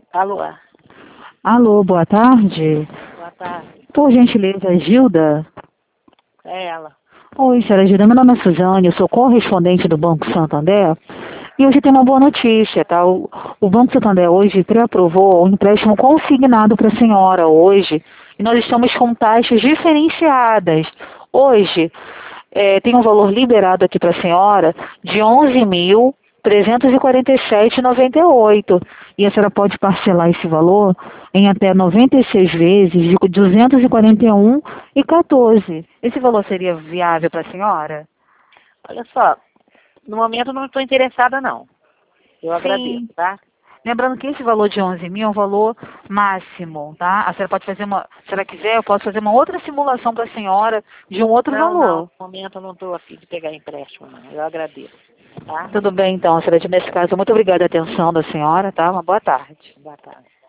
Alô? Alô, boa tarde. Boa tarde. Por gentileza, Gilda? É ela. Oi, senhora Gilda, meu nome é Suzane, eu sou correspondente do Banco Santander e hoje tem uma boa notícia, tá? O Banco Santander hoje pré-aprovou um empréstimo consignado para a senhora hoje e nós estamos com taxas diferenciadas. Hoje, tem um valor liberado aqui para a senhora de 11.347,98 e a senhora pode parcelar esse valor em até 96 vezes de 241,14. Esse valor seria viável para a senhora? Olha só, no momento eu não estou interessada, não. Eu agradeço, Sim. tá? Lembrando que esse valor de 11 mil é um valor máximo, tá? A senhora pode fazer se ela quiser, eu posso fazer uma outra simulação para a senhora de um outro Não, no valor. momento eu não estou afim de pegar empréstimo, não. Eu agradeço, tá? Tudo bem, então, senhora, nesse caso, muito obrigada a atenção da senhora, tá? Uma boa tarde. Boa tarde.